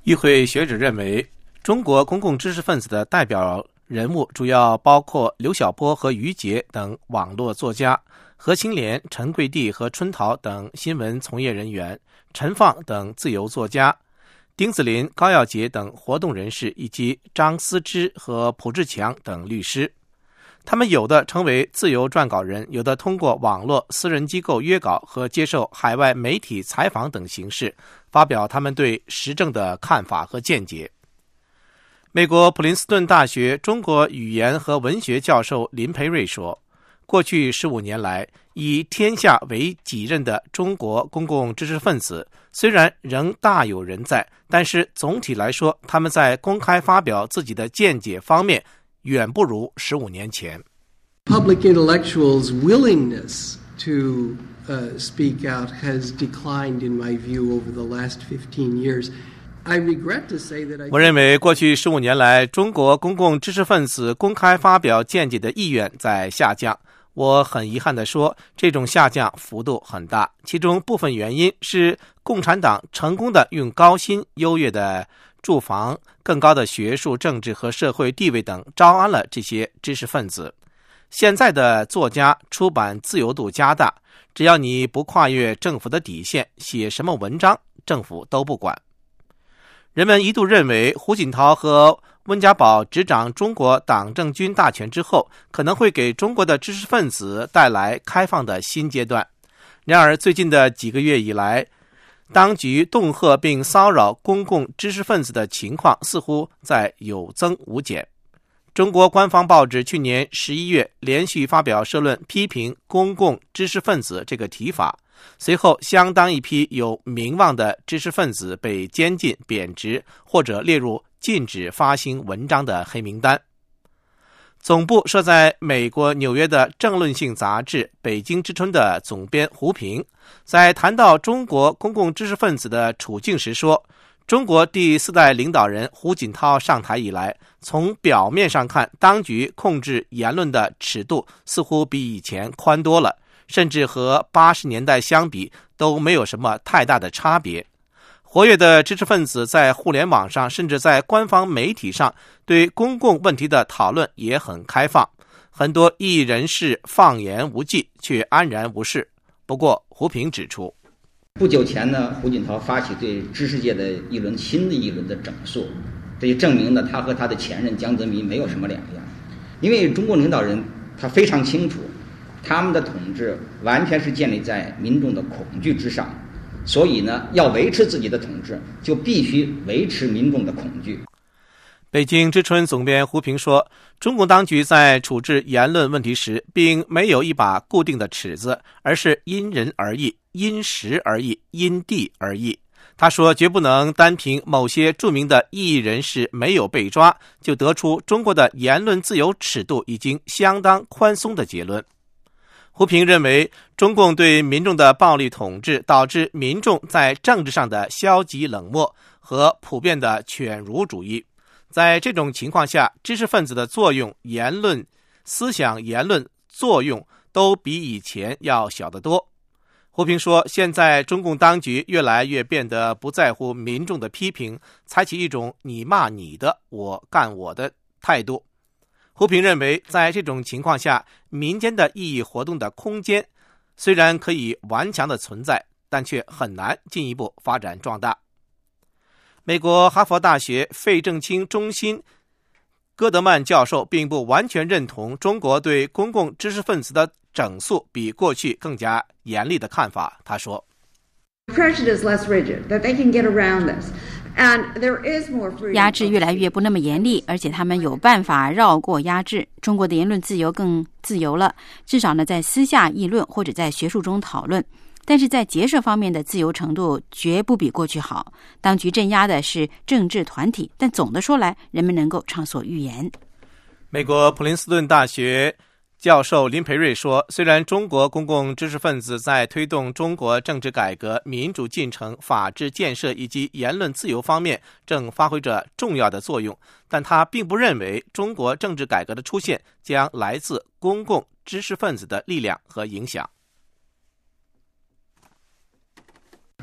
与会学者认为，中国公共知识分子的代表人物主要包括刘晓波和于杰等网络作家，何青莲、陈桂地和春桃等新闻从业人员，陈放等自由作家，丁子霖、高耀杰等活动人士，以及张思之和蒲志强等律师。他们有的成为自由撰稿人，有的通过网络、私人机构约稿和接受海外媒体采访等形式，发表他们对时政的看法和见解。美国普林斯顿大学中国语言和文学教授林培瑞说，过去15年来，以天下为己任的中国公共知识分子虽然仍大有人在，但是总体来说，他们在公开发表自己的见解方面远不如15年前。 Public intellectuals' willingness to speak out has declined, in my view, over the last 15 years. I regret to say that 我认为过去15年来，中国公共知识分子公开发表见解的意愿在下降。我很遗憾地说，这种下降幅度很大，其中部分原因是共产党成功地用高薪、优越的住房、更高的学术、政治和社会地位等招安了这些知识分子。现在的作家出版自由度加大，只要你不跨越政府的底线，写什么文章，政府都不管。人们一度认为胡锦涛和温家宝执掌中国党政军大权之后，可能会给中国的知识分子带来开放的新阶段。然而最近的几个月以来，当局恫吓并骚扰公共知识分子的情况似乎在有增无减。中国官方报纸去年11月连续发表社论批评公共知识分子这个提法，随后相当一批有名望的知识分子被监禁、贬值或者列入禁止发行文章的黑名单。总部设在美国纽约的政论性杂志《北京之春》的总编胡平在谈到中国公共知识分子的处境时说，中国第4代领导人胡锦涛上台以来，从表面上看，当局控制言论的尺度似乎比以前宽多了，甚至和80年代相比都没有什么太大的差别。活跃的知识分子在互联网上，甚至在官方媒体上，对公共问题的讨论也很开放。很多异议人士放言无忌，却安然无事。不过，胡平指出， 不久前呢，胡锦涛发起对知识界的新的一轮的整肃，这也证明了他和他的前任江泽民没有什么两样。因为中国领导人他非常清楚，他们的统治完全是建立在民众的恐惧之上，所以呢，要维持自己的统治，就必须维持民众的恐惧。 北京之春总编胡平说，中共当局在处置言论问题时，并没有一把固定的尺子，而是因人而异、因时而异、因地而异。他说，绝不能单凭某些著名的异议人士没有被抓，就得出中国的言论自由尺度已经相当宽松的结论。胡平认为，中共对民众的暴力统治导致民众在政治上的消极冷漠和普遍的犬儒主义。在这种情况下，知识分子的作用、言论、思想言论作用都比以前要小得多。胡平说，现在中共当局越来越变得不在乎民众的批评，采取一种你骂你的，我干我的态度。胡平认为，在这种情况下，民间的异议活动的空间虽然可以顽强的存在，但却很难进一步发展壮大。美国哈佛大学费正清中心戈德曼教授并不完全认同中国对公共知识分子的整肃比过去更加严厉的看法。他说， Pressure is less rigid, that they can get around this. 压制越来越不那么严厉，而且他们有办法绕过压制。中国的言论自由更自由了，至少呢，在私下议论或者在学术中讨论。但是在结社方面的自由程度绝不比过去好。当局镇压的是政治团体，但总的说来，人们能够畅所欲言。 美国普林斯顿大学教授林培瑞说，虽然中国公共知识分子在推动中国政治改革、民主进程、法治建设以及言论自由方面正发挥着重要的作用，但他并不认为中国政治改革的出现将来自公共知识分子的力量和影响。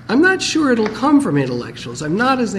I'm not sure it'll come from intellectuals. I'm not as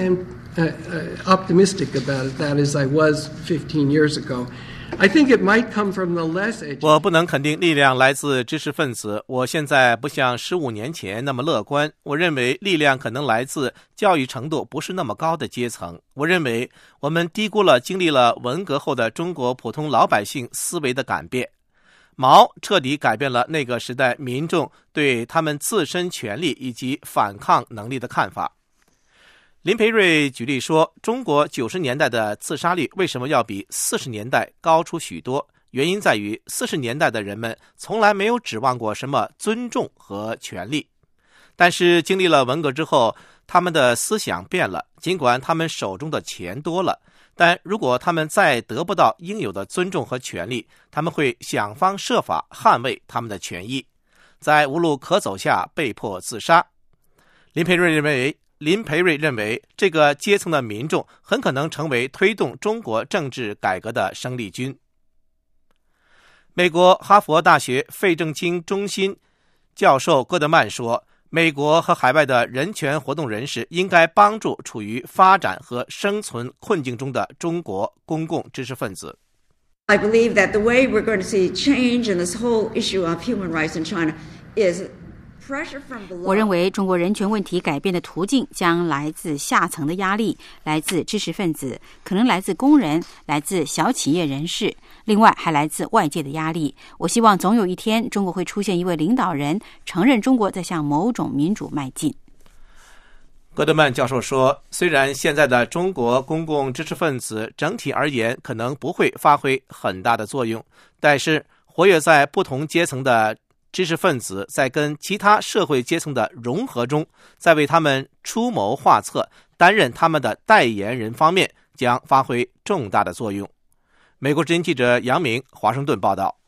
optimistic about that as I was 15 years ago. I think it might come from the less educated. 我不能肯定力量来自知识分子，我现在不像15年前那么乐观。我认为力量可能来自教育程度不是那么高的阶层。我认为我们低估了经历了文革后的中国普通老百姓思维的改变。毛彻底改变了那个时代民众对他们自身权利以及反抗能力的看法。林培瑞举例说，中国90年代的自杀率为什么要比40年代高出许多？原因在于40年代的人们从来没有指望过什么尊重和权利，但是经历了文革之后，他们的思想变了，尽管他们手中的钱多了，但如果他们再得不到应有的尊重和权利，他们会想方设法捍卫他们的权益，在无路可走下被迫自杀。林培瑞认为这个阶层的民众很可能成为推动中国政治改革的生力军。美国哈佛大学费正清中心教授戈德曼说，美国和海外的人权活动人士应该帮助处于发展和生存困境中的中国公共知识分子。 I believe that the way we're going to see change in this whole issue of human rights in China is pressure from below. 我认为中国人权问题改变的途径将来自下层的压力，来自知识分子，可能来自工人，来自小企业人士，另外还来自外界的压力。我希望总有一天中国会出现一位领导人，承认中国在向某种民主迈进。 戈德曼教授说，虽然现在的中国公共知识分子整体而言可能不会发挥很大的作用，但是活跃在不同阶层的知识分子在跟其他社会阶层的融合中，在为他们出谋划策，担任他们的代言人方面将发挥重大的作用。美国之音记者杨明华盛顿报道。